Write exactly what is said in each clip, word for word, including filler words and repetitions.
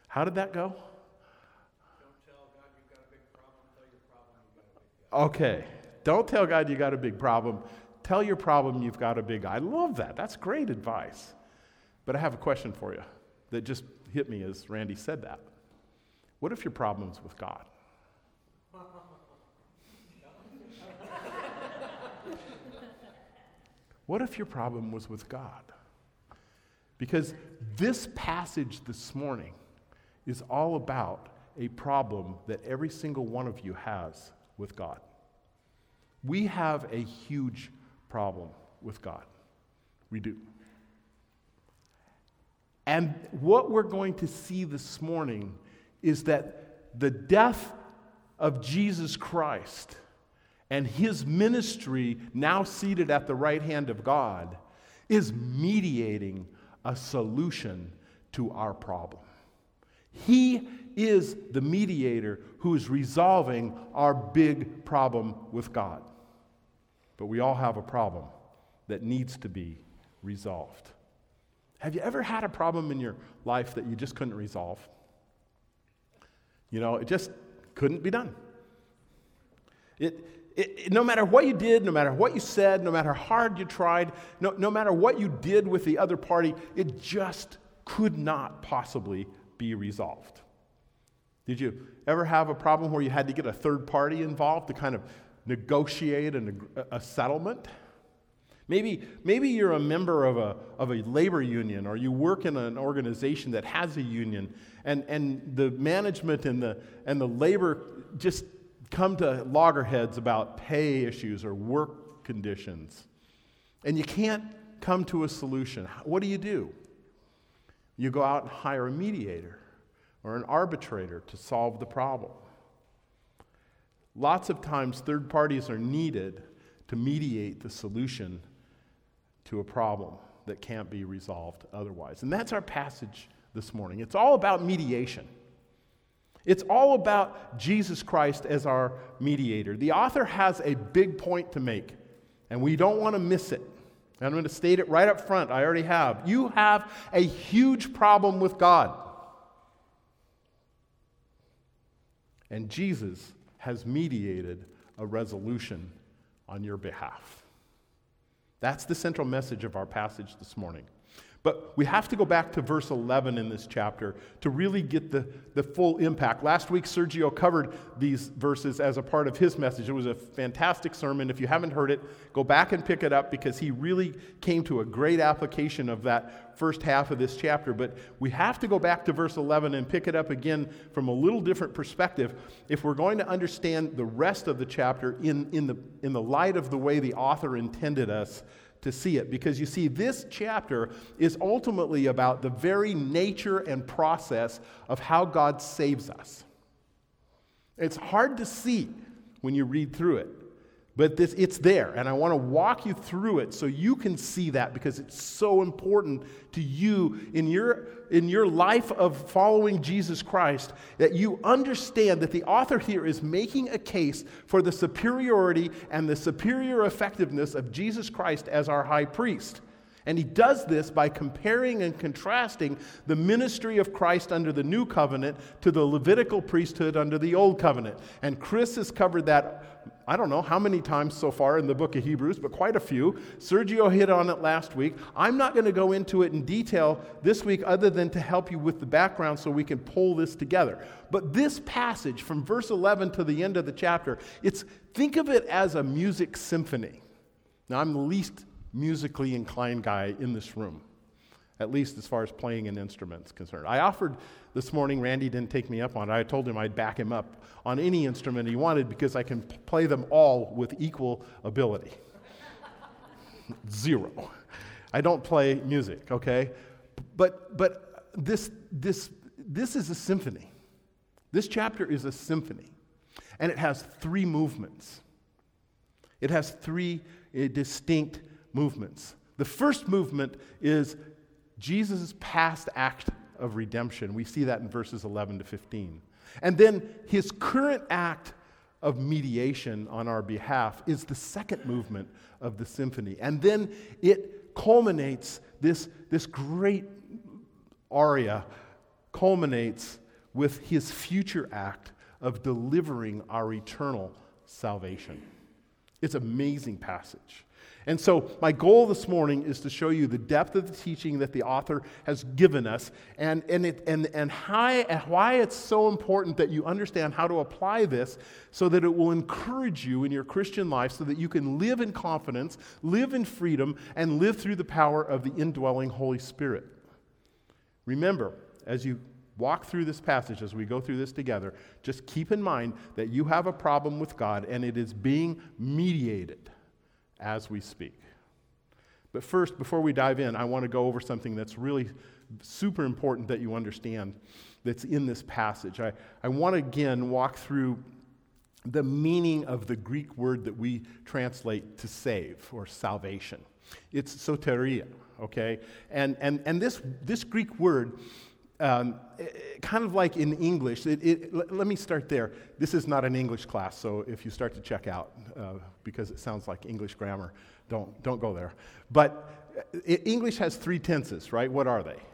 How did that go? Don't tell God you've got a big problem. Tell your problem you've got a big God. Okay. Don't tell God you got a big problem. Tell your problem you've got a big God. I love that. That's great advice. But I have a question for you that just hit me as Randy said that. What if your problem's with God? What if your problem was with God? Because this passage this morning is all about a problem that every single one of you has with God. We have a huge problem with God. We do. And what we're going to see this morning is that the death of Jesus Christ and his ministry, now seated at the right hand of God, is mediating a solution to our problem. He is the mediator who is resolving our big problem with God. But we all have a problem that needs to be resolved. Have you ever had a problem in your life that you just couldn't resolve? You know, it just couldn't be done. It, it, it no matter what you did, no matter what you said, no matter how hard you tried, no, no matter what you did with the other party, it just could not possibly be resolved. Did you ever have a problem where you had to get a third party involved to kind of negotiate a, a settlement? Maybe, maybe you're a member of a, of a labor union, or you work in an organization that has a union, and, and the management and the, and the labor just come to loggerheads about pay issues or work conditions. And you can't come to a solution. What do you do? You go out and hire a mediator or an arbitrator to solve the problem. Lots of times, third parties are needed to mediate the solution to a problem that can't be resolved otherwise. And that's our passage this morning. It's all about mediation. It's all about Jesus Christ as our mediator. The author has a big point to make, and we don't want to miss it. I'm going to state it right up front. I already have. You have a huge problem with God. And Jesus has mediated a resolution on your behalf. That's the central message of our passage this morning. But we have to go back to verse eleven in this chapter to really get the, the full impact. Last week, Sergio covered these verses as a part of his message. It was a fantastic sermon. If you haven't heard it, go back and pick it up, because he really came to a great application of that first half of this chapter. But we have to go back to verse eleven and pick it up again from a little different perspective if we're going to understand the rest of the chapter in, in, the, in the light of the way the author intended us to see it. Because you see, this chapter is ultimately about the very nature and process of how God saves us. It's hard to see when you read through it, but this, it's there, and I want to walk you through it so you can see that, because it's so important to you in your, in your life of following Jesus Christ, that you understand that the author here is making a case for the superiority and the superior effectiveness of Jesus Christ as our high priest. And he does this by comparing and contrasting the ministry of Christ under the new covenant to the Levitical priesthood under the old covenant. And Chris has covered that, I don't know how many times so far in the book of Hebrews, but quite a few. Sergio hit on it last week. I'm not going to go into it in detail this week other than to help you with the background so we can pull this together. But this passage from verse eleven to the end of the chapter, it's think of it as a music symphony. Now, I'm the least musically inclined guy in this room, at least as far as playing an instrument is concerned. I offered this morning, Randy didn't take me up on it. I told him I'd back him up on any instrument he wanted because I can p- play them all with equal ability. Zero. I don't play music, okay? But but this this this is a symphony. This chapter is a symphony, and it has three movements. It has three uh, distinct movements. The first movement is Jesus' past act of redemption. We see that in verses eleven to fifteen. And then his current act of mediation on our behalf is the second movement of the symphony. And then it culminates this, this great aria culminates with his future act of delivering our eternal salvation. It's an amazing passage. And so my goal this morning is to show you the depth of the teaching that the author has given us and, and, it, and, and how, why it's so important that you understand how to apply this so that it will encourage you in your Christian life so that you can live in confidence, live in freedom, and live through the power of the indwelling Holy Spirit. Remember, as you walk through this passage, as we go through this together, just keep in mind that you have a problem with God and it is being mediated as we speak. But first, before we dive in, I want to go over something that's really super important that you understand that's in this passage. I, I want to again walk through the meaning of the Greek word that we translate to save or salvation. It's soteria, okay? And and and this this Greek word, Um, kind of like in English, it, it, let, let me start there. This is not an English class, so if you start to check out uh, because it sounds like English grammar, don't don't go there. But it, English has three tenses, right? What are they?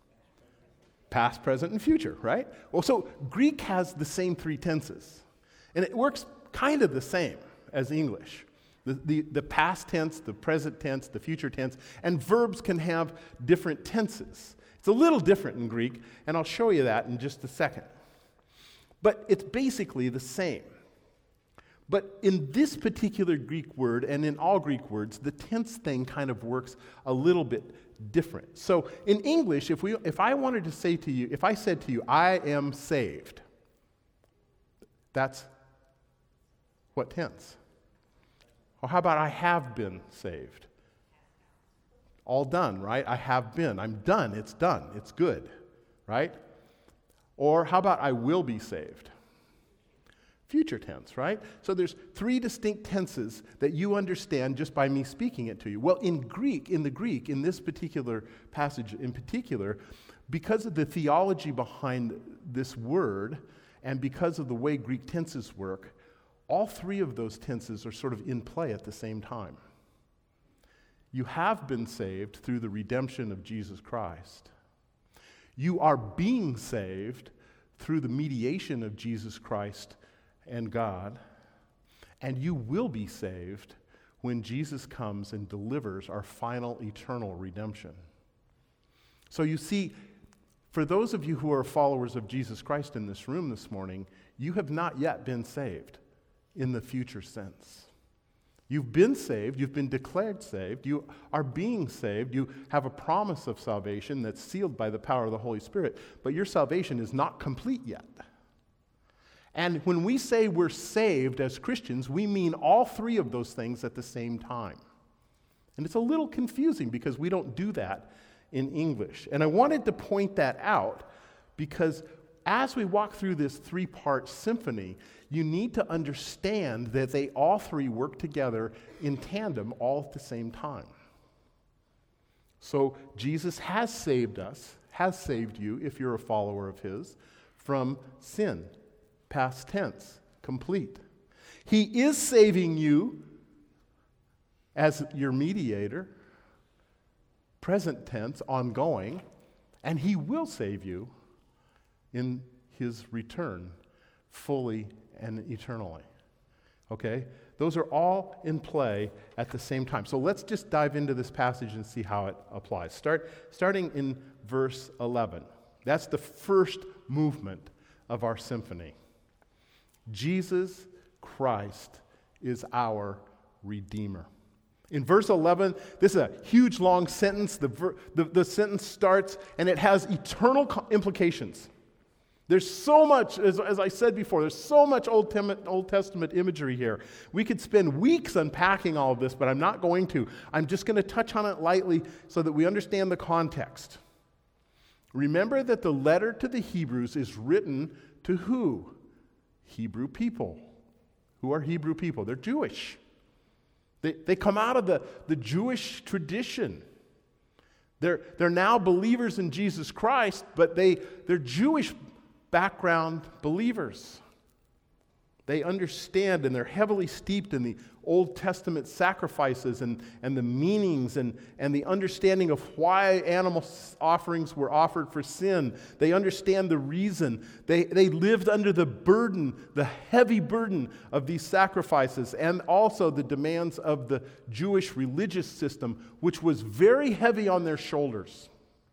Past, present, and future, right? Well, so Greek has the same three tenses, and it works kind of the same as English. The, the, the past tense, the present tense, the future tense, and verbs can have different tenses. It's a little different in Greek, and I'll show you that in just a second. But it's basically the same. But in this particular Greek word, and in all Greek words, the tense thing kind of works a little bit different. So in English, if we, if I wanted to say to you, if I said to you, I am saved, that's what tense? Or how about I have been saved? All done, right? I have been. I'm done. It's done. It's good, right? Or how about I will be saved? Future tense, right? So there's three distinct tenses that you understand just by me speaking it to you. Well, in Greek, in the Greek, in this particular passage in particular, because of the theology behind this word and because of the way Greek tenses work, all three of those tenses are sort of in play at the same time. You have been saved through the redemption of Jesus Christ. You are being saved through the mediation of Jesus Christ and God. And you will be saved when Jesus comes and delivers our final eternal redemption. So you see, for those of you who are followers of Jesus Christ in this room this morning, you have not yet been saved in the future sense. You've been saved, you've been declared saved, you are being saved, you have a promise of salvation that's sealed by the power of the Holy Spirit, but your salvation is not complete yet. And when we say we're saved as Christians, we mean all three of those things at the same time. And it's a little confusing because we don't do that in English. And I wanted to point that out because as we walk through this three-part symphony, you need to understand that they all three work together in tandem all at the same time. So Jesus has saved us, has saved you, if you're a follower of his, from sin, past tense, complete. He is saving you as your mediator, present tense, ongoing, and he will save you in his return fully and eternally. Okay? Those are all in play at the same time. So let's just dive into this passage and see how it applies. Start starting in verse eleven. That's the first movement of our symphony. Jesus Christ is our Redeemer. In verse eleven, this is a huge long sentence. The, ver- the, the sentence starts and it has eternal co- implications. There's so much, as, as I said before, there's so much Old, Tem- Old Testament imagery here. We could spend weeks unpacking all of this, but I'm not going to. I'm just going to touch on it lightly so that we understand the context. Remember that the letter to the Hebrews is written to who? Hebrew people. Who are Hebrew people? They're Jewish. They, they come out of the, the Jewish tradition. They're, they're now believers in Jesus Christ, but they, they're Jewish background believers. They understand, and they're heavily steeped in the Old Testament sacrifices and, and the meanings and, and the understanding of why animal offerings were offered for sin. They understand the reason. They, they lived under the burden, the heavy burden of these sacrifices, and also the demands of the Jewish religious system, which was very heavy on their shoulders.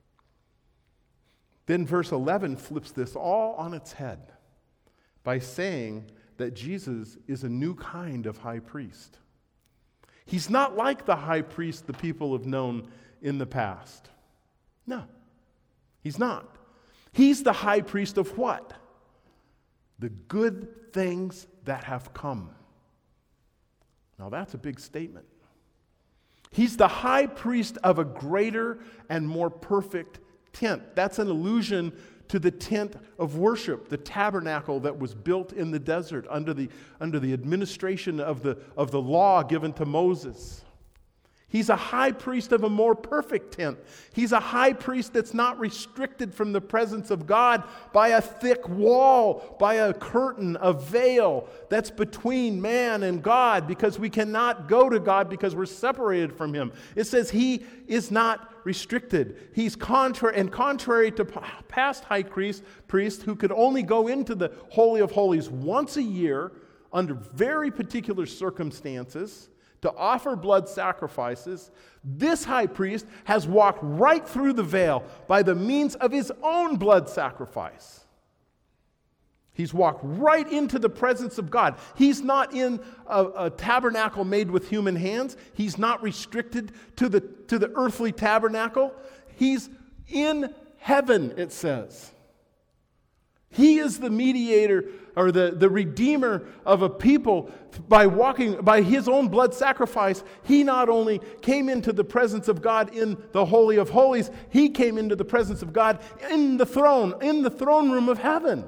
Then verse eleven flips this all on its head by saying that Jesus is a new kind of high priest. He's not like the high priest the people have known in the past. No, he's not. He's the high priest of what? The good things that have come. Now that's a big statement. He's the high priest of a greater and more perfect tent. That's an allusion to the tent of worship, the tabernacle that was built in the desert under the, under the administration of the, of the law given to Moses. He's a high priest of a more perfect tent. He's a high priest that's not restricted from the presence of God by a thick wall, by a curtain, a veil that's between man and God, because we cannot go to God because we're separated from Him. It says He is not restricted. He's contrary, and contrary to past high priest, priests who could only go into the Holy of Holies once a year under very particular circumstances to offer blood sacrifices, this high priest has walked right through the veil by the means of his own blood sacrifice. He's walked right into the presence of God. He's not in a, a tabernacle made with human hands. He's not restricted to the, to the earthly tabernacle. He's in heaven, it says. He is the mediator or the, the redeemer of a people by walking, by His own blood sacrifice. He not only came into the presence of God in the Holy of Holies, He came into the presence of God in the throne, in the throne room of heaven.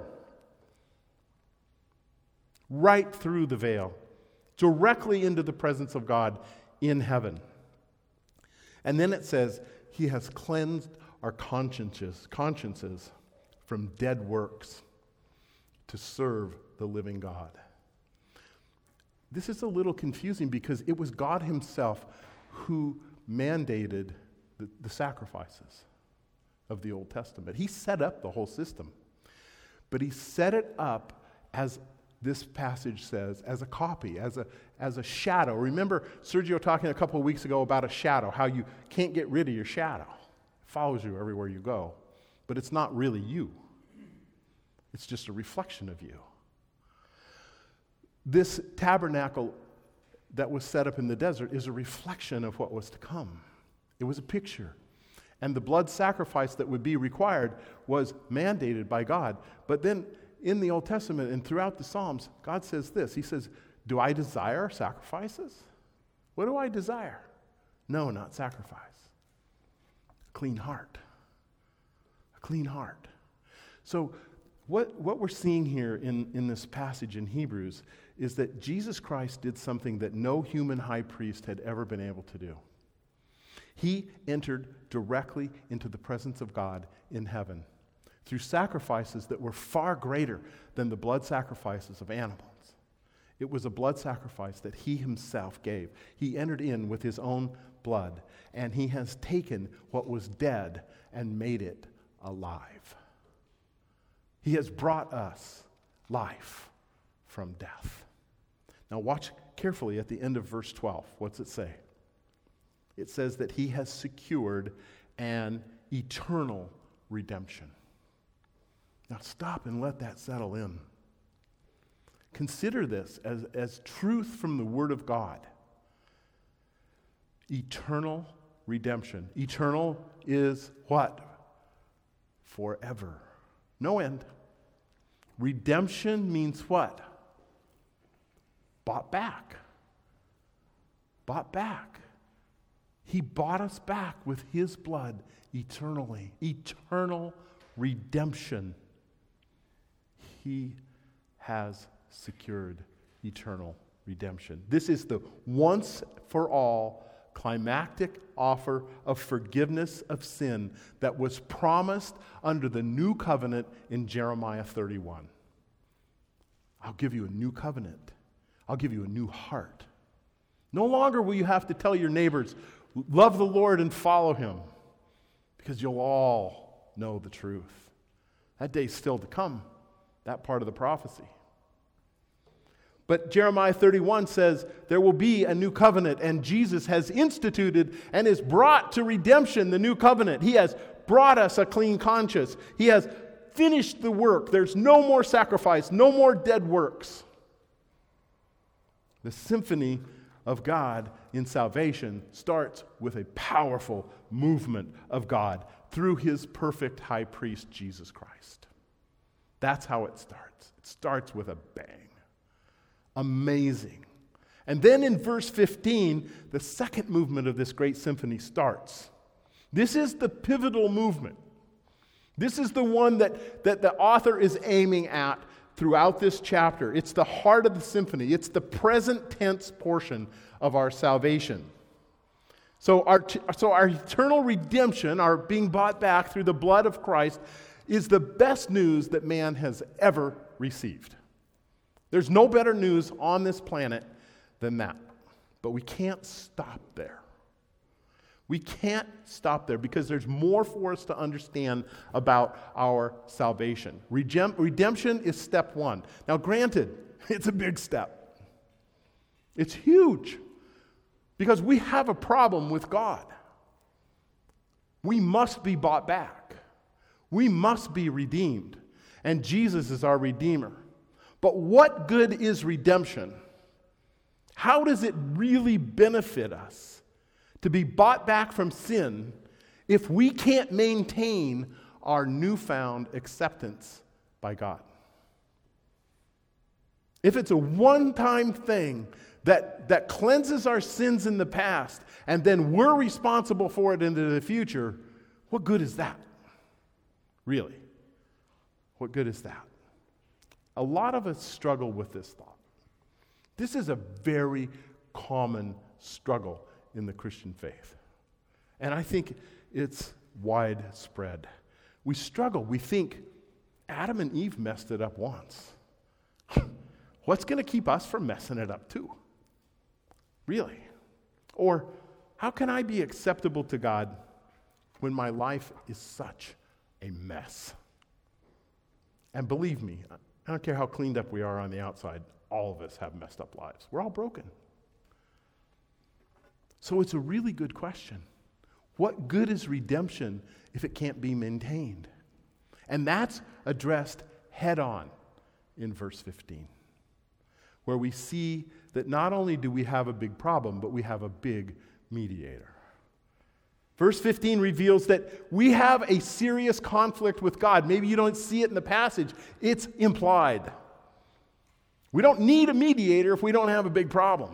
Right through the veil, directly into the presence of God in heaven. And then it says, He has cleansed our consciences, consciences from dead works to serve the living God. This is a little confusing because it was God Himself who mandated the, the sacrifices of the Old Testament. He set up the whole system. But He set it up, as this passage says, as a copy, as a, as a shadow. Remember Sergio talking a couple of weeks ago about a shadow, how you can't get rid of your shadow. It follows you everywhere you go. But it's not really you. It's just a reflection of you. This tabernacle that was set up in the desert is a reflection of what was to come. It was a picture. And the blood sacrifice that would be required was mandated by God. But then in the Old Testament and throughout the Psalms, God says this. He says, do I desire sacrifices? What do I desire? No, not sacrifice. A clean heart. A clean heart. So what, what we're seeing here in, in this passage in Hebrews is that Jesus Christ did something that no human high priest had ever been able to do. He entered directly into the presence of God in heaven through sacrifices that were far greater than the blood sacrifices of animals. It was a blood sacrifice that He Himself gave. He entered in with His own blood, and He has taken what was dead and made it alive. He has brought us life from death. Now watch carefully at the end of verse twelve. What's it say? It says that He has secured an eternal redemption. Now stop and let that settle in. Consider this as, as truth from the Word of God. Eternal redemption. Eternal is what? Forever. No end. Redemption means what? Bought back. Bought back. He bought us back with His blood eternally. Eternal redemption. He has secured eternal redemption. This is the once for all climactic offer of forgiveness of sin that was promised under the new covenant in Jeremiah thirty-one. I'll give you a new covenant. I'll give you a new heart. No longer will you have to tell your neighbors, love the Lord and follow him, because you'll all know the truth. That day's still to come, that part of the prophecy. But Jeremiah thirty-one says there will be a new covenant, and Jesus has instituted and has brought to redemption the new covenant. He has brought us a clean conscience. He has finished the work. There's no more sacrifice, no more dead works. The symphony of God in salvation starts with a powerful movement of God through his perfect high priest, Jesus Christ. That's how it starts. It starts with a bang. Amazing. And then in verse fifteen, the second movement of this great symphony starts. This is the pivotal movement. This is the one that, that the author is aiming at throughout this chapter. It's the heart of the symphony. It's the present tense portion of our salvation. So our, so our eternal redemption, our being bought back through the blood of Christ, is the best news that man has ever received. There's no better news on this planet than that. But we can't stop there. We can't stop there because there's more for us to understand about our salvation. Redemption is step one. Now, granted, it's a big step. It's huge because we have a problem with God. We must be bought back. We must be redeemed. And Jesus is our Redeemer. But what good is redemption? How does it really benefit us to be bought back from sin if we can't maintain our newfound acceptance by God? If it's a one-time thing that, that cleanses our sins in the past and then we're responsible for it into the future, what good is that? Really? What good is that? A lot of us struggle with this thought. This is a very common struggle in the Christian faith. And I think it's widespread. We struggle. We think Adam and Eve messed it up once. What's going to keep us from messing it up too? Really? Or how can I be acceptable to God when my life is such a mess? And believe me, I don't care how cleaned up we are on the outside, all of us have messed up lives. We're all broken. So it's a really good question. What good is redemption if it can't be maintained? And that's addressed head on in verse fifteen, where we see that not only do we have a big problem, but we have a big mediator. Verse fifteen reveals that we have a serious conflict with God. Maybe you don't see it in the passage. It's implied. We don't need a mediator if we don't have a big problem.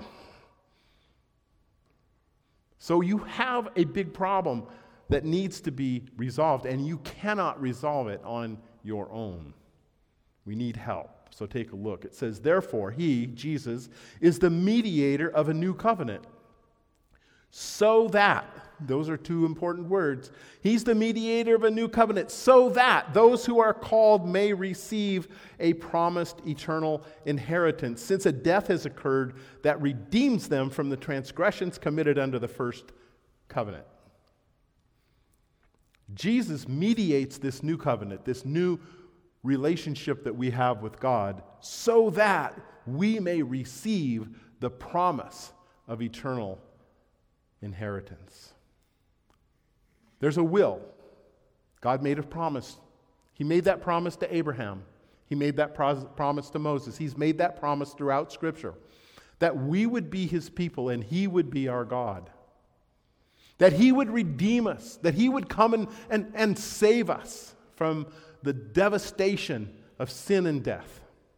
So you have a big problem that needs to be resolved, and you cannot resolve it on your own. We need help. So take a look. It says, therefore, he, Jesus, is the mediator of a new covenant, so that, those are two important words, he's the mediator of a new covenant, so that those who are called may receive a promised eternal inheritance, since a death has occurred that redeems them from the transgressions committed under the first covenant. Jesus mediates this new covenant, this new relationship that we have with God, so that we may receive the promise of eternal inheritance. There's a will. God made a promise. He made that promise to Abraham. He made that pros- promise to Moses. He's made that promise throughout Scripture, that we would be his people and he would be our God, that he would redeem us, that he would come and, and, and save us from the devastation of sin and death.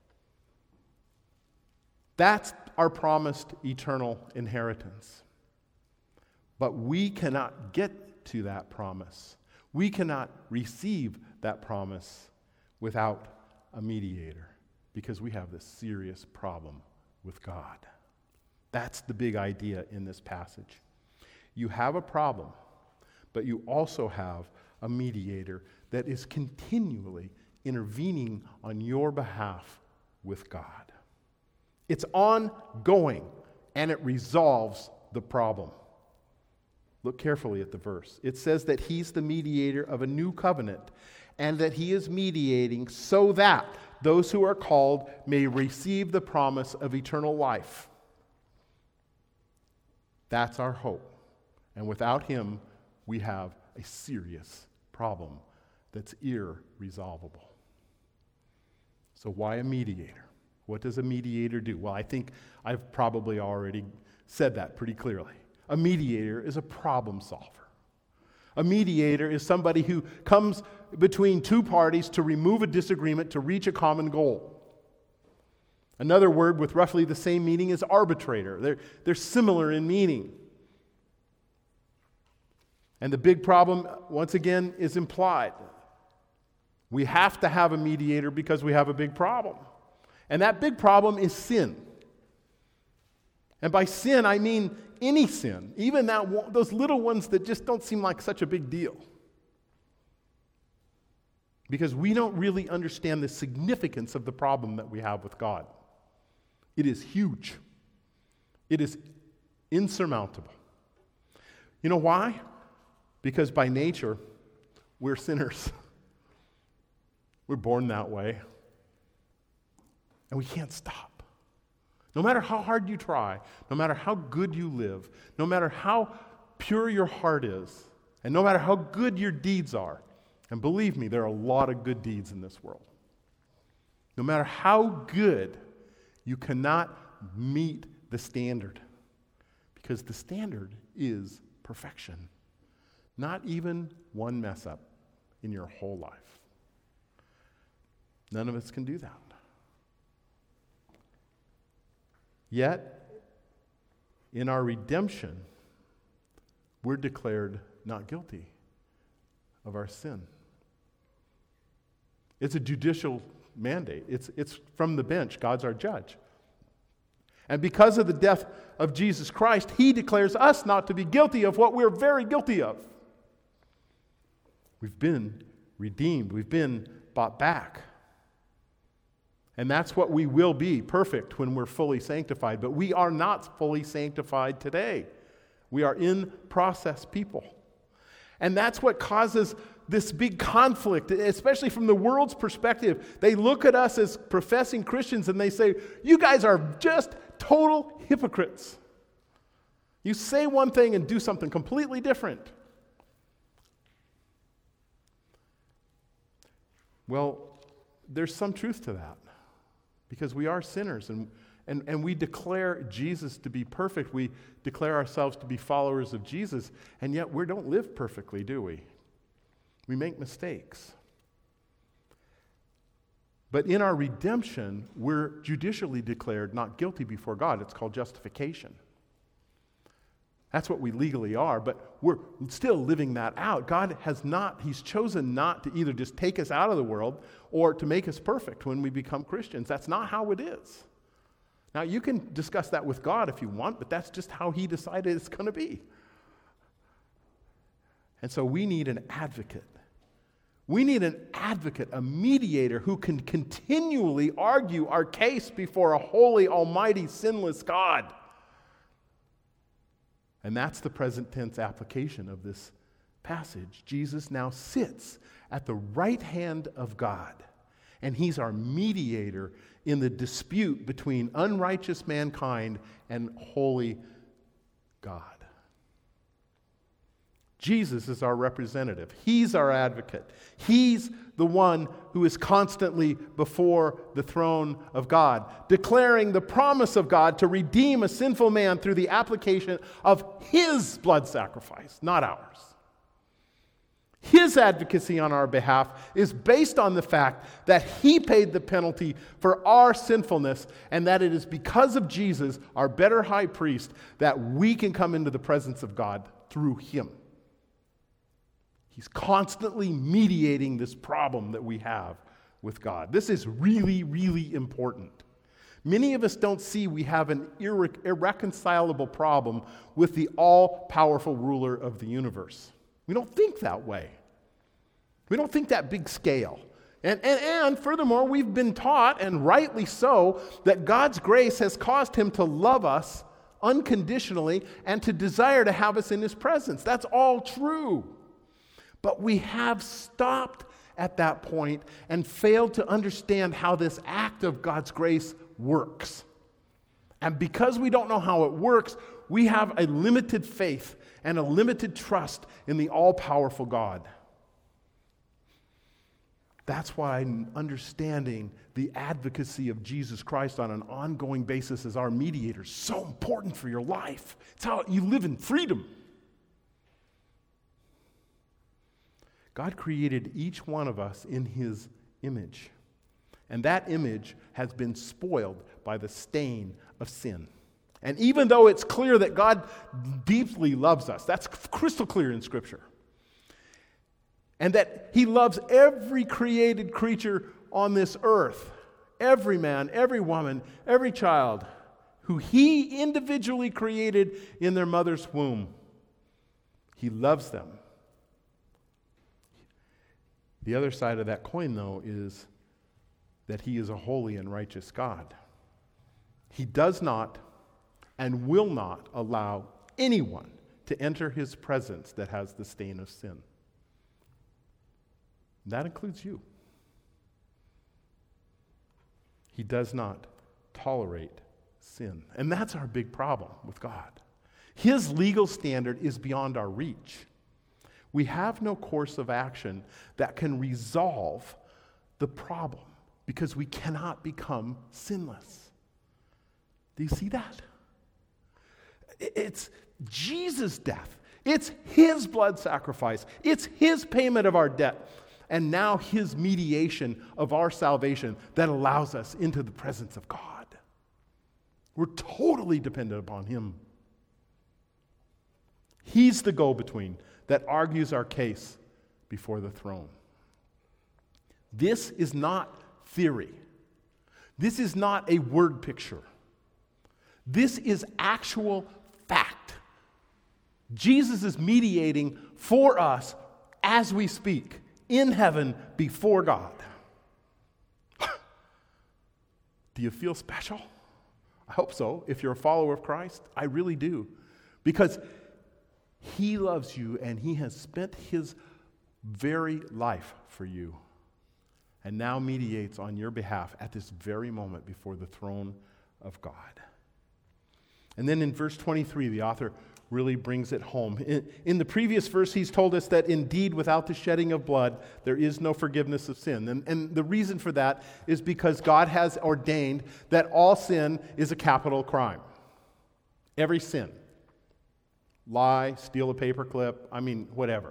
That's our promised eternal inheritance. But we cannot get to that promise. We cannot receive that promise without a mediator, because we have this serious problem with God. That's the big idea in this passage. You have a problem, but you also have a mediator that is continually intervening on your behalf with God. It's ongoing, and it resolves the problem. Look carefully at the verse. It says that he's the mediator of a new covenant, and that he is mediating so that those who are called may receive the promise of eternal life. That's our hope. And without him, we have a serious problem that's irresolvable. So why a mediator? What does a mediator do? Well, I think I've probably already said that pretty clearly. A mediator is a problem solver. A mediator is somebody who comes between two parties to remove a disagreement to reach a common goal. Another word with roughly the same meaning is arbitrator. They're, they're similar in meaning. And the big problem, once again, is implied. We have to have a mediator because we have a big problem. And that big problem is sin. And by sin, I mean any sin, even that those little ones that just don't seem like such a big deal. Because we don't really understand the significance of the problem that we have with God. It is huge. It is insurmountable. You know why? Because by nature, we're sinners. We're born that way. And we can't stop. No matter how hard you try, no matter how good you live, no matter how pure your heart is, and no matter how good your deeds are, and believe me, there are a lot of good deeds in this world. No matter how good, you cannot meet the standard. Because the standard is perfection. Not even one mess up in your whole life. None of us can do that. Yet, in our redemption, we're declared not guilty of our sin. It's a judicial mandate. It's, it's from the bench. God's our judge. And because of the death of Jesus Christ, he declares us not to be guilty of what we're very guilty of. We've been redeemed. We've been bought back. And that's what we will be, perfect, when we're fully sanctified. But we are not fully sanctified today. We are in process people. And that's what causes this big conflict, especially from the world's perspective. They look at us as professing Christians and they say, you guys are just total hypocrites. You say one thing and do something completely different. Well, there's some truth to that. Because we are sinners, and, and, and we declare Jesus to be perfect. We declare ourselves to be followers of Jesus, and yet we don't live perfectly, do we? We make mistakes. But in our redemption, we're judicially declared not guilty before God. It's called justification. That's what we legally are, but we're still living that out. God has not, he's chosen not to either just take us out of the world or to make us perfect when we become Christians. That's not how it is. Now, you can discuss that with God if you want, but that's just how he decided it's going to be. And so we need an advocate. We need an advocate, a mediator who can continually argue our case before a holy, almighty, sinless God. And that's the present tense application of this passage. Jesus now sits at the right hand of God, and he's our mediator in the dispute between unrighteous mankind and holy God. Jesus is our representative. He's our advocate. He's the one who is constantly before the throne of God, declaring the promise of God to redeem a sinful man through the application of his blood sacrifice, not ours. His advocacy on our behalf is based on the fact that he paid the penalty for our sinfulness, and that it is because of Jesus, our better high priest, that we can come into the presence of God through him. He's constantly mediating this problem that we have with God. This is really, really important. Many of us don't see we have an irre- irreconcilable problem with the all-powerful ruler of the universe. We don't think that way. We don't think that big scale. And, and, and furthermore, we've been taught, and rightly so, that God's grace has caused him to love us unconditionally and to desire to have us in his presence. That's all true. But we have stopped at that point and failed to understand how this act of God's grace works. And because we don't know how it works, we have a limited faith and a limited trust in the all-powerful God. That's why understanding the advocacy of Jesus Christ on an ongoing basis as our mediator is so important for your life. It's how you live in freedom. God created each one of us in his image. And that image has been spoiled by the stain of sin. And even though it's clear that God deeply loves us, that's crystal clear in Scripture, and that he loves every created creature on this earth, every man, every woman, every child, who he individually created in their mother's womb. He loves them. The other side of that coin, though, is that he is a holy and righteous God. He does not and will not allow anyone to enter his presence that has the stain of sin. That includes you. He does not tolerate sin. And that's our big problem with God. His legal standard is beyond our reach. We have no course of action that can resolve the problem because we cannot become sinless. Do you see that? It's Jesus' death. It's his blood sacrifice. It's his payment of our debt. And now his mediation of our salvation that allows us into the presence of God. We're totally dependent upon him. He's the go-between that argues our case before the throne. This is not theory. This is not a word picture. This is actual fact. Jesus is mediating for us as we speak. In heaven, before God. Do you feel special? I hope so. If you're a follower of Christ, I really do. Because he loves you and he has spent his very life for you. And now mediates on your behalf at this very moment before the throne of God. And then in verse twenty-three, the author really brings it home. In, in the previous verse, he's told us that indeed without the shedding of blood, there is no forgiveness of sin. And, and the reason for that is because God has ordained that all sin is a capital crime. Every sin. Lie, steal a paperclip, I mean, whatever.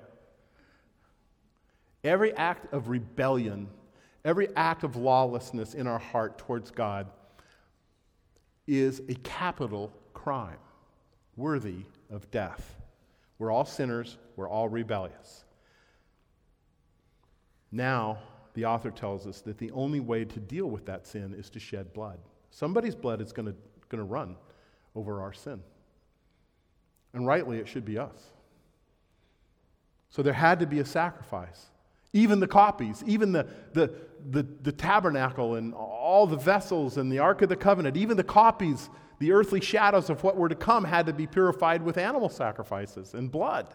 Every act of rebellion, every act of lawlessness in our heart towards God is a capital crime, worthy of death. We're all sinners. We're all rebellious. Now, the author tells us that the only way to deal with that sin is to shed blood. Somebody's blood is going to going to run over our sin. And rightly, it should be us. So there had to be a sacrifice. Even the copies, even the, the, the, the tabernacle and all the vessels and the Ark of the Covenant, even the copies, the earthly shadows of what were to come had to be purified with animal sacrifices and blood.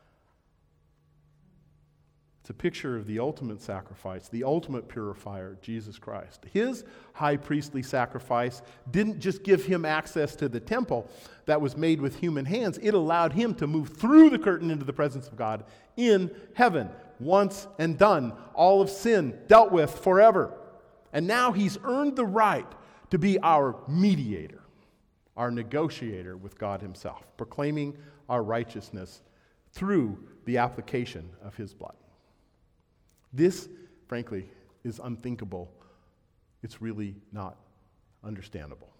It's a picture of the ultimate sacrifice, the ultimate purifier, Jesus Christ. His high priestly sacrifice didn't just give him access to the temple that was made with human hands. It allowed him to move through the curtain into the presence of God in heaven, once and done. All of sin dealt with forever. And now he's earned the right to be our mediator, our negotiator with God himself, proclaiming our righteousness through the application of his blood. This, frankly, is unthinkable. It's really not understandable.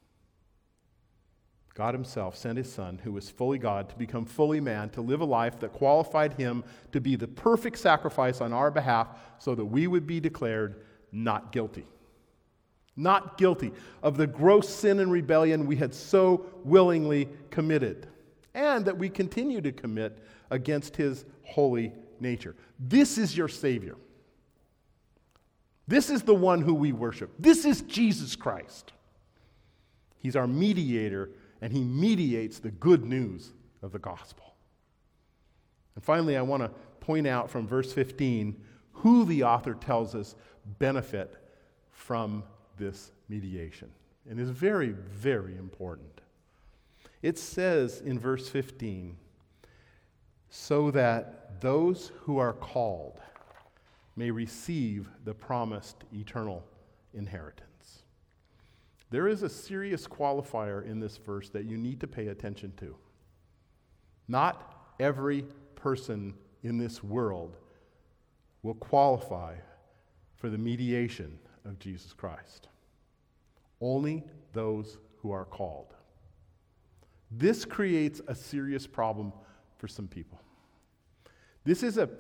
God himself sent his Son, who was fully God, to become fully man, to live a life that qualified him to be the perfect sacrifice on our behalf so that we would be declared not guilty. Not guilty of the gross sin and rebellion we had so willingly committed, and that we continue to commit against his holy nature. This is your Savior. This is the one who we worship. This is Jesus Christ. He's our mediator, and he mediates the good news of the gospel. And finally, I want to point out from verse fifteen who the author tells us benefit from this mediation. And it's very, very important. It says in verse fifteen, so that those who are called may receive the promised eternal inheritance. There is a serious qualifier in this verse that you need to pay attention to. Not every person in this world will qualify for the mediation of Jesus Christ. Only those who are called. This creates a serious problem for some people. This is a,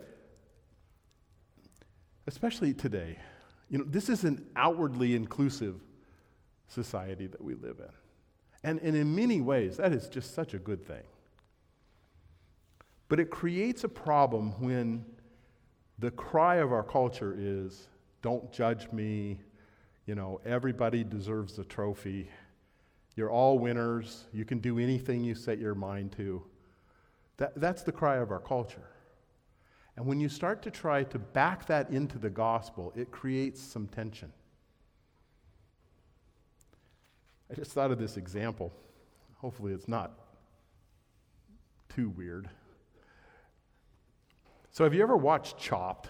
especially today, you know, this is an outwardly inclusive society that we live in. And, and in many ways, that is just such a good thing. But it creates a problem when the cry of our culture is, don't judge me, you know, everybody deserves a trophy. You're all winners. You can do anything you set your mind to. That, that's the cry of our culture. And when you start to try to back that into the gospel, it creates some tension. I just thought of this example. Hopefully it's not too weird. So have you ever watched Chopped?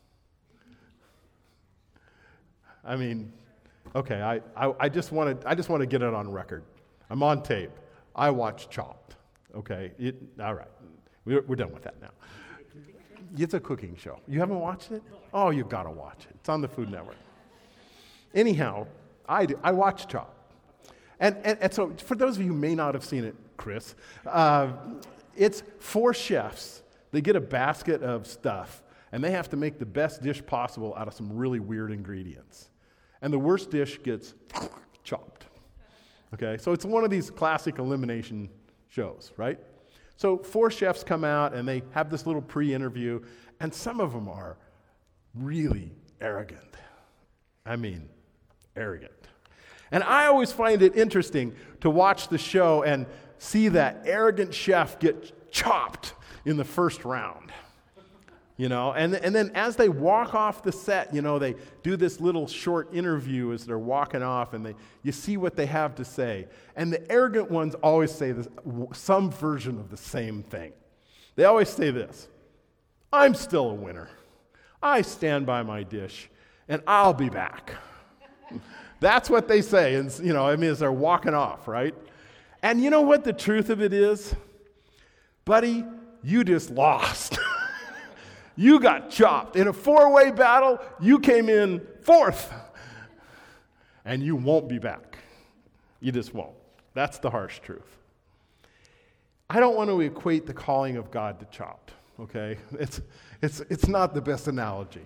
I mean, okay, I, I, I just want to I just want to get it on record. I'm on tape. I watched Chopped. Okay, it, all right, we're, we're done with that now. It's a cooking show. You haven't watched it? Oh, you've got to watch it. It's on the Food Network. Anyhow, I do, I watched Chopped. And, and, and so for those of you who may not have seen it, Chris, uh, it's four chefs. They get a basket of stuff, and they have to make the best dish possible out of some really weird ingredients. And the worst dish gets chopped. Okay, so it's one of these classic elimination shows, right? So four chefs come out, and they have this little pre-interview, and some of them are really arrogant. I mean, arrogant. And I always find it interesting to watch the show and see that arrogant chef get chopped in the first round. You know, and, and then as they walk off the set, you know, they do this little short interview as they're walking off, and they you see what they have to say. And the arrogant ones always say this, some version of the same thing. They always say this: I'm still a winner. I stand by my dish, and I'll be back. That's what they say, and you know, I mean, as they're walking off, right? And you know what the truth of it is? Buddy, you just lost. You got chopped. In a four-way battle, you came in fourth. And you won't be back. You just won't. That's the harsh truth. I don't want to equate the calling of God to chopped, okay? It's, it's, it's not the best analogy.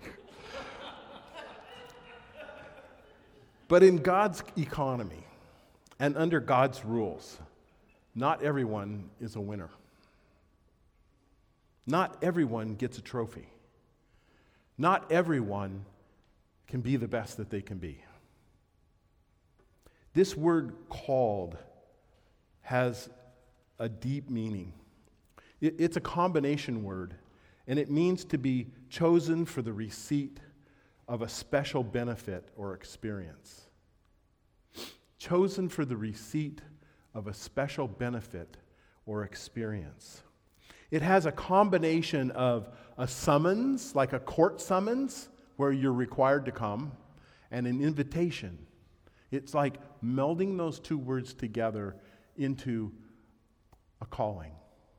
But in God's economy and under God's rules, not everyone is a winner. Not everyone gets a trophy. Not everyone can be the best that they can be. This word called has a deep meaning. It, it's a combination word, and it means to be chosen for the receipt of a special benefit or experience. Chosen for the receipt of a special benefit or experience. It has a combination of a summons, like a court summons, where you're required to come, and an invitation. It's like melding those two words together into a calling.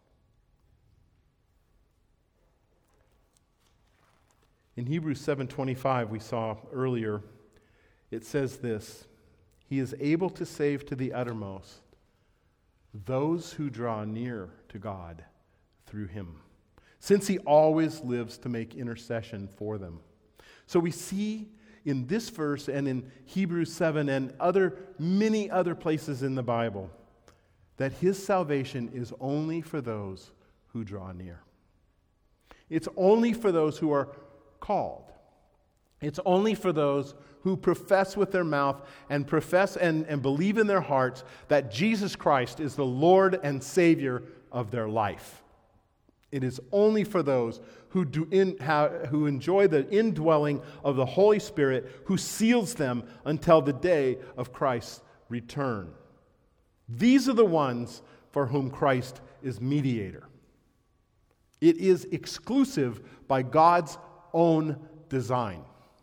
In Hebrews seven twenty-five, we saw earlier, it says this: He is able to save to the uttermost those who draw near to God through him, since he always lives to make intercession for them. So we see in this verse and in Hebrews seven and other many other places in the Bible that his salvation is only for those who draw near. It's only for those who are called. It's only for those who profess with their mouth and profess and, and believe in their hearts that Jesus Christ is the Lord and Savior of their life. It is only for those who do in, have, who enjoy the indwelling of the Holy Spirit, who seals them until the day of Christ's return. These are the ones for whom Christ is mediator. It is exclusive by God's own design.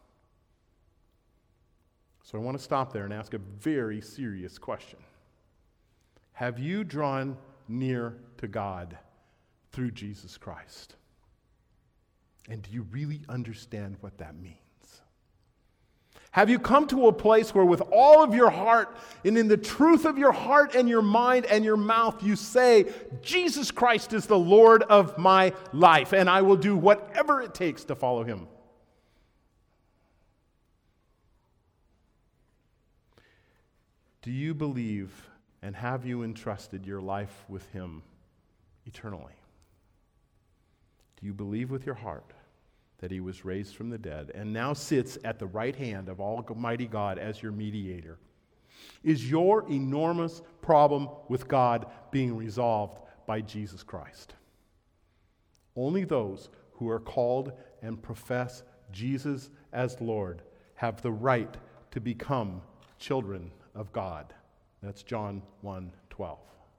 So I want to stop there and ask a very serious question. Have you drawn near to God through Jesus Christ? And do you really understand what that means? Have you come to a place where with all of your heart and in the truth of your heart and your mind and your mouth you say, Jesus Christ is the Lord of my life and I will do whatever it takes to follow him? Do you believe and have you entrusted your life with him eternally? Do you believe with your heart that he was raised from the dead and now sits at the right hand of Almighty God as your mediator? Is your enormous problem with God being resolved by Jesus Christ? Only those who are called and profess Jesus as Lord have the right to become children of God. That's John one twelve.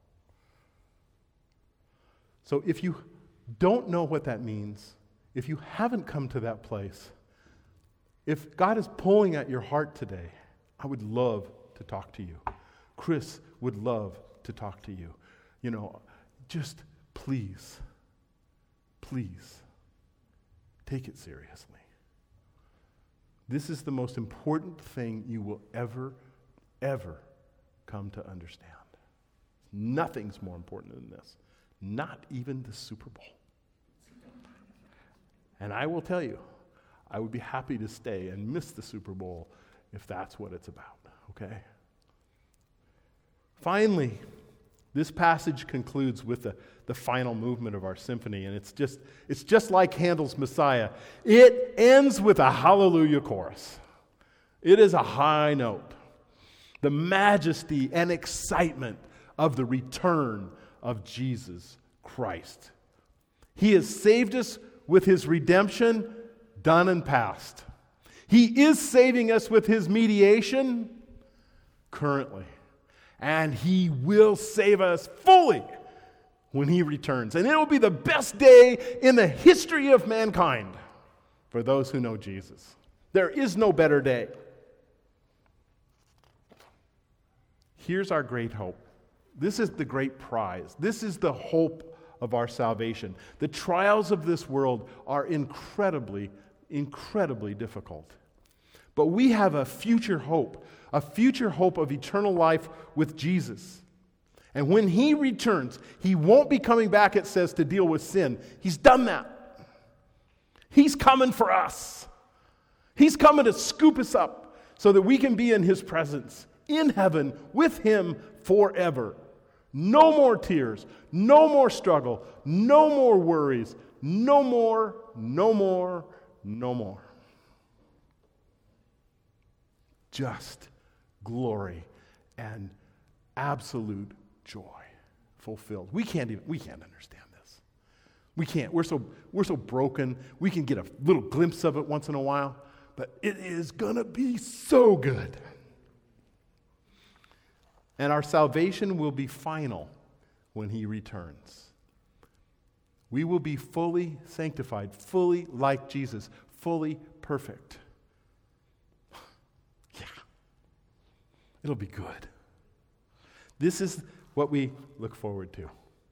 So if you don't know what that means, if you haven't come to that place, if God is pulling at your heart today, I would love to talk to you. Chris would love to talk to you. You know, just please, please take it seriously. This is the most important thing you will ever, ever come to understand. Nothing's more important than this. Not even the Super Bowl. And I will tell you, I would be happy to stay and miss the Super Bowl if that's what it's about, okay? Finally, this passage concludes with the, the final movement of our symphony, and it's just, it's just like Handel's Messiah. It ends with a hallelujah chorus. It is a high note. The majesty and excitement of the return of Jesus Christ. He has saved us with his redemption done and past. He is saving us with his mediation currently. And he will save us fully when he returns. And it will be the best day in the history of mankind for those who know Jesus. There is no better day. Here's our great hope. This is the great prize. This is the hope of our salvation. The trials of this world are incredibly, incredibly difficult. But we have a future hope, a future hope of eternal life with Jesus. And when he returns, he won't be coming back, it says, to deal with sin. He's done that. He's coming for us. He's coming to scoop us up so that we can be in his presence, in heaven, with him forever. No more tears, no more struggle, no more worries, no more, no more, no more. Just glory and absolute joy fulfilled. We can't even, we can't understand this. We can't. We're so, we're so broken. We can get a little glimpse of it once in a while, but it is going to be so good. And our salvation will be final when he returns. We will be fully sanctified, fully like Jesus, fully perfect. Yeah. It'll be good. This is what we look forward to.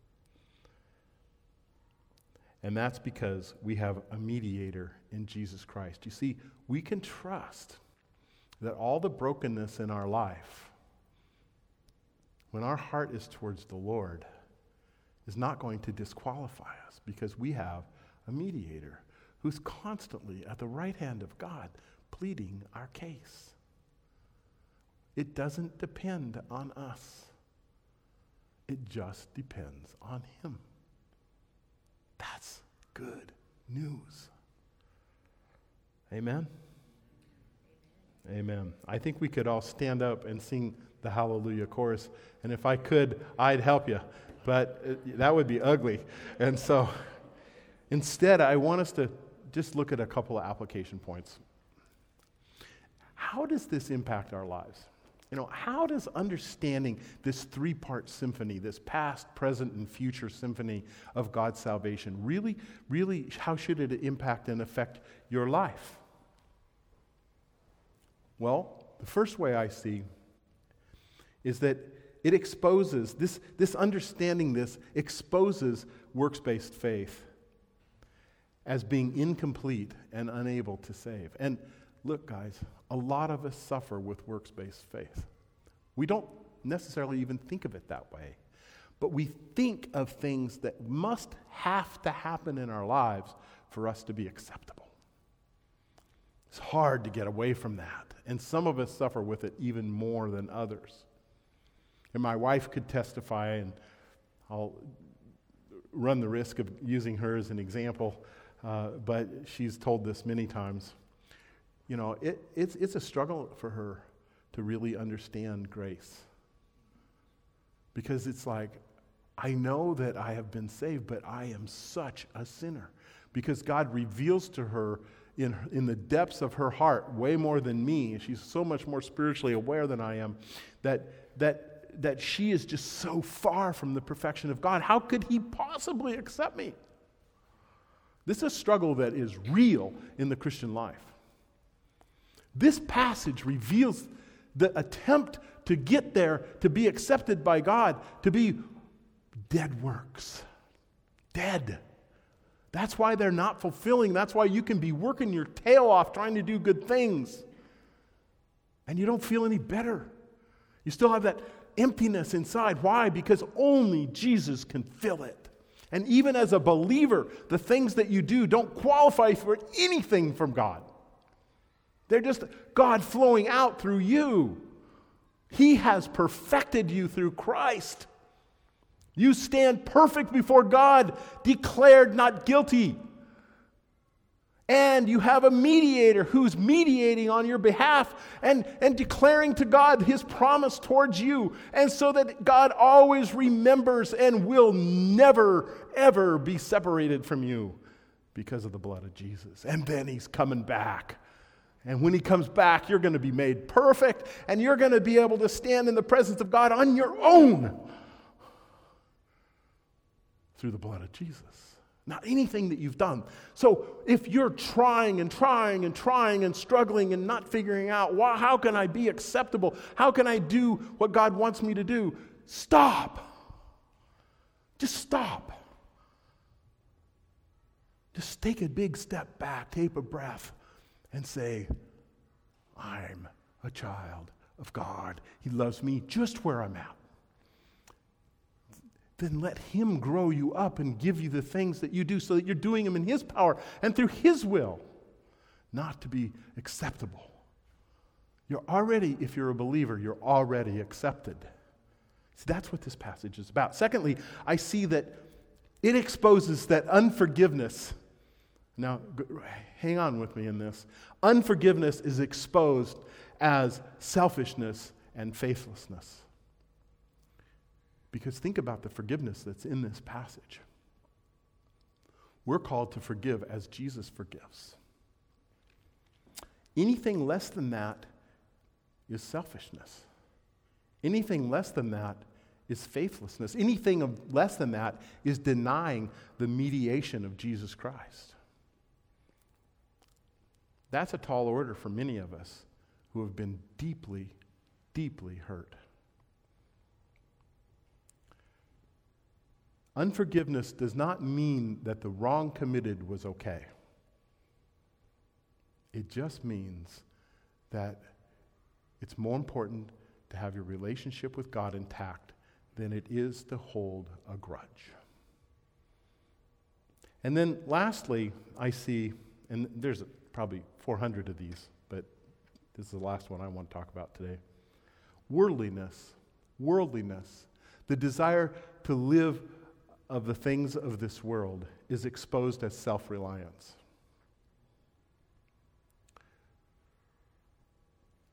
And that's because we have a mediator in Jesus Christ. You see, we can trust that all the brokenness in our life, when our heart is towards the Lord, is not going to disqualify us because we have a mediator who's constantly at the right hand of God pleading our case. It doesn't depend on us. It just depends on him. That's good news. Amen? Amen. I think we could all stand up and sing the Hallelujah chorus, and if I could, I'd help you, but it, that would be ugly. And so instead, I want us to just look at a couple of application points. How does this impact our lives? You know, how does understanding this three-part symphony, this past, present, and future symphony of God's salvation, really, really, how should it impact and affect your life? Well, the first way I see is that it exposes, this, this understanding this exposes works-based faith as being incomplete and unable to save. And look, guys, a lot of us suffer with works-based faith. We don't necessarily even think of it that way, but we think of things that must have to happen in our lives for us to be acceptable. It's hard to get away from that, and some of us suffer with it even more than others. And my wife could testify, and I'll run the risk of using her as an example, uh, but she's told this many times. You know, it, it's, it's a struggle for her to really understand grace. Because it's like, I know that I have been saved, but I am such a sinner. Because God reveals to her in, in the depths of her heart, way more than me, she's so much more spiritually aware than I am, that, that, that she is just so far from the perfection of God. How could He possibly accept me? This is a struggle that is real in the Christian life. This passage reveals the attempt to get there, to be accepted by God, to be dead works. Dead. That's why they're not fulfilling. That's why you can be working your tail off trying to do good things, and you don't feel any better. You still have that emptiness inside. Why? Because only Jesus can fill it. And even as a believer, the things that you do don't qualify for anything from God. They're just God flowing out through you. He has perfected you through Christ. You stand perfect before God, declared not guilty. And you have a mediator who's mediating on your behalf and, and declaring to God His promise towards you. And so that God always remembers and will never, ever be separated from you because of the blood of Jesus. And then He's coming back. And when He comes back, you're going to be made perfect, and you're going to be able to stand in the presence of God on your own through the blood of Jesus. Not anything that you've done. So if you're trying and trying and trying and struggling and not figuring out, well, how can I be acceptable? How can I do what God wants me to do? Stop. Just stop. Just take a big step back, take a breath, and say, I'm a child of God. He loves me just where I'm at. Then let Him grow you up and give you the things that you do so that you're doing them in His power and through His will, not to be acceptable. You're already, if you're a believer, you're already accepted. See, that's what this passage is about. Secondly, I see that it exposes that unforgiveness. Now, hang on with me in this. Unforgiveness is exposed as selfishness and faithlessness. Because think about the forgiveness that's in this passage. We're called to forgive as Jesus forgives. Anything less than that is selfishness. Anything less than that is faithlessness. Anything of less than that is denying the mediation of Jesus Christ. That's a tall order for many of us who have been deeply, deeply hurt. Unforgiveness does not mean that the wrong committed was okay. It just means that it's more important to have your relationship with God intact than it is to hold a grudge. And then lastly, I see, and there's probably four hundred of these, but this is the last one I want to talk about today. Worldliness, worldliness, the desire to live of the things of this world is exposed as self-reliance.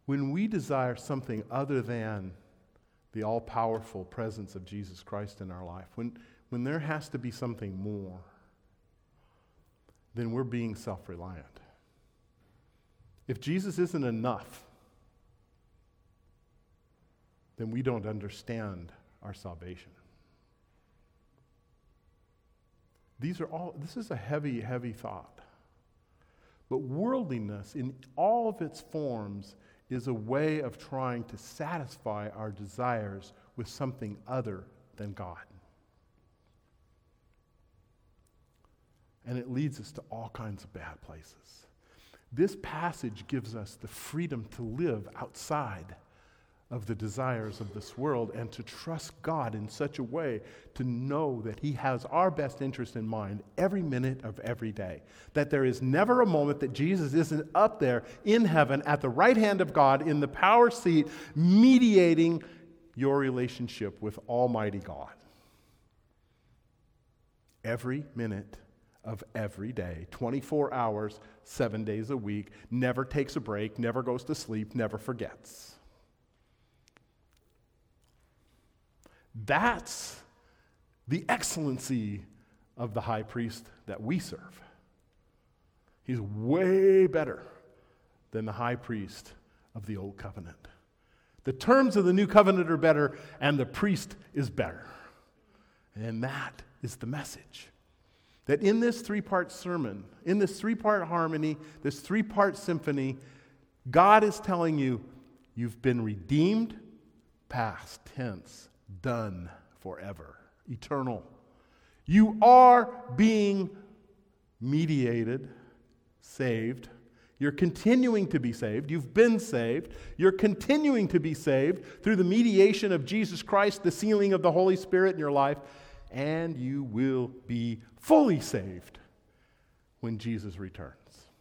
when we desire something other than the all-powerful presence of Jesus Christ in our life, when, when there has to be something more, then we're being self-reliant. If Jesus isn't enough, then we don't understand our salvation. These are all, this is a heavy, heavy thought. But worldliness in all of its forms is a way of trying to satisfy our desires with something other than God. And it leads us to all kinds of bad places. This passage gives us the freedom to live outside of the desires of this world and to trust God in such a way to know that He has our best interest in mind every minute of every day. That there is never a moment that Jesus isn't up there in heaven at the right hand of God in the power seat mediating your relationship with Almighty God. Every minute of every day, twenty-four hours, seven days a week, never takes a break, never goes to sleep, never forgets. That's the excellency of the high priest that we serve. He's way better than the high priest of the old covenant. The terms of the new covenant are better, and the priest is better. And that is the message. That in this three-part sermon, in this three-part harmony, this three-part symphony, God is telling you, you've been redeemed, past tense, done forever, eternal. You are being mediated, saved. You're continuing to be saved. You've been saved. You're continuing to be saved through the mediation of Jesus Christ, the sealing of the Holy Spirit in your life, and you will be fully saved when Jesus returns.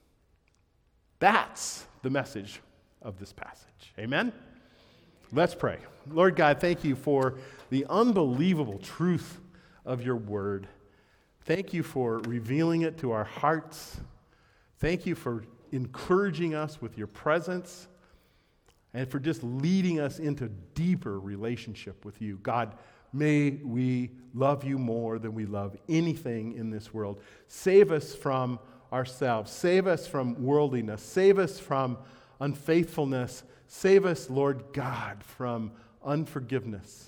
That's the message of this passage. Amen? Let's pray. Lord God, thank you for the unbelievable truth of your word. Thank you for revealing it to our hearts. Thank you for encouraging us with your presence and for just leading us into deeper relationship with you. God, may we love you more than we love anything in this world. Save us from ourselves. Save us from worldliness. Save us from unfaithfulness. Save us, Lord God, from unforgiveness.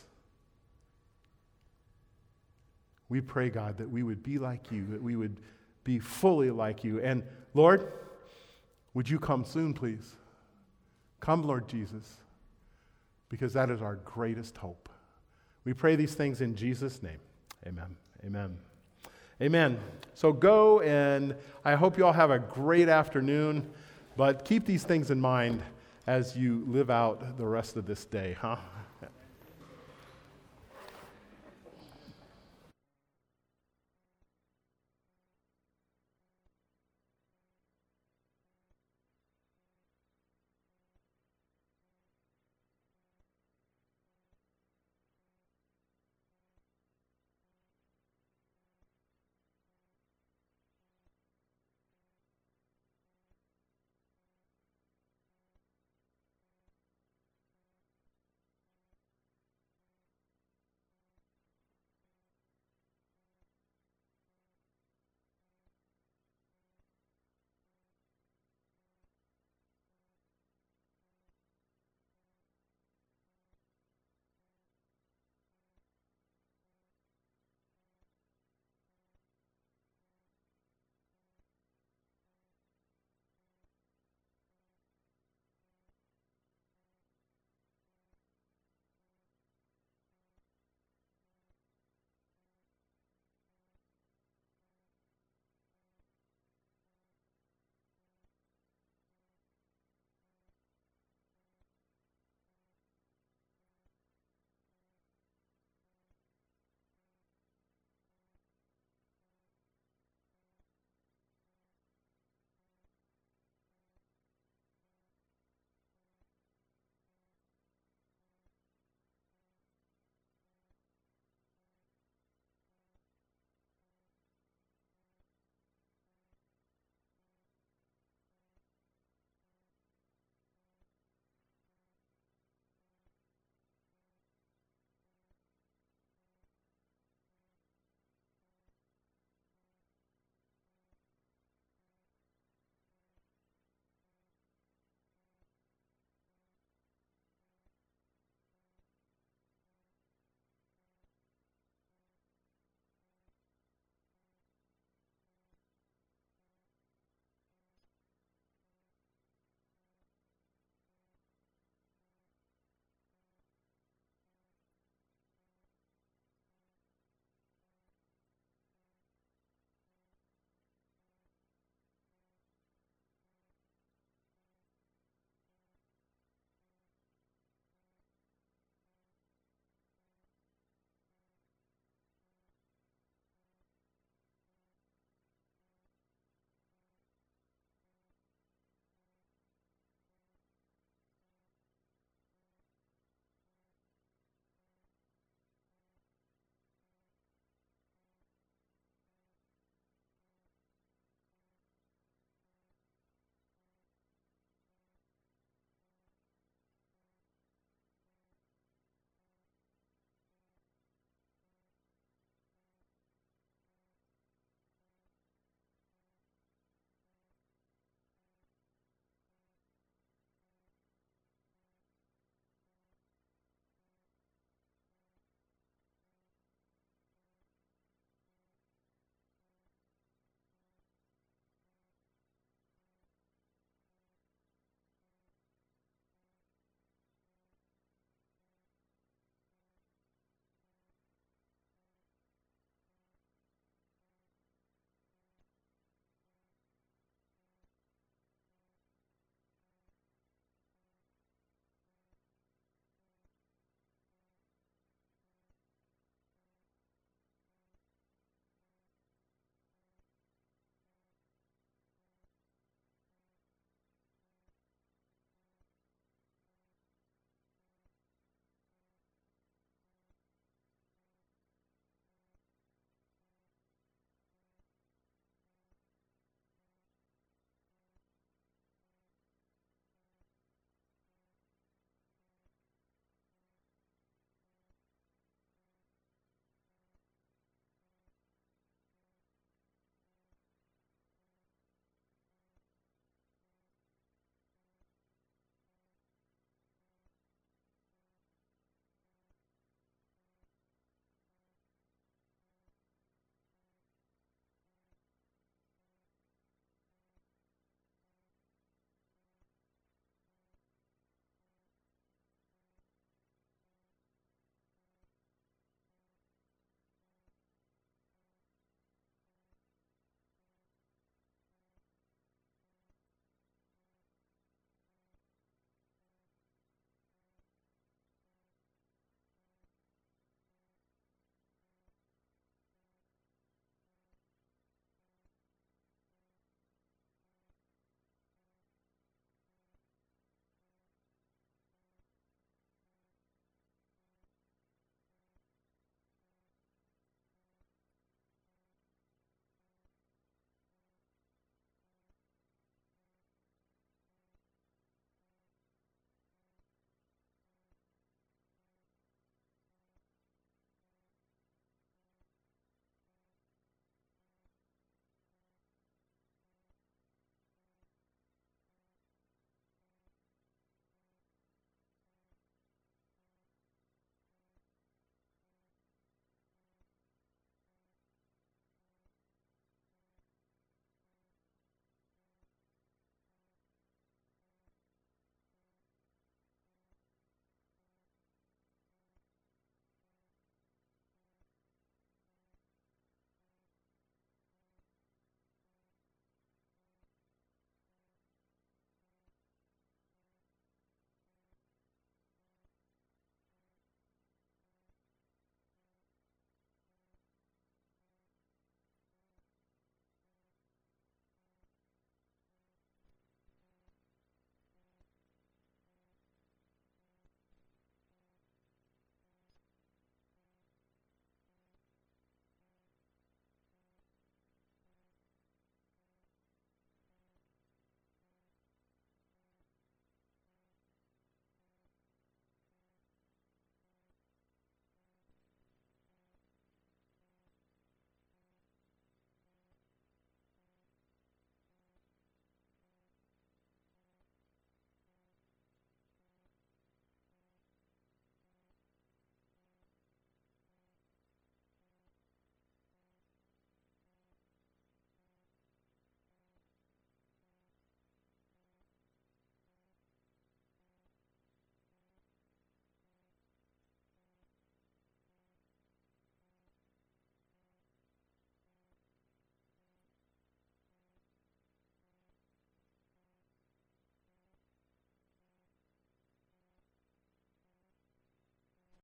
We pray, God, that we would be like you, that we would be fully like you. And Lord, would you come soon, please? Come, Lord Jesus, because that is our greatest hope. We pray these things in Jesus' name. Amen. Amen. Amen. So go, and I hope you all have a great afternoon, but keep these things in mind as you live out the rest of this day, huh?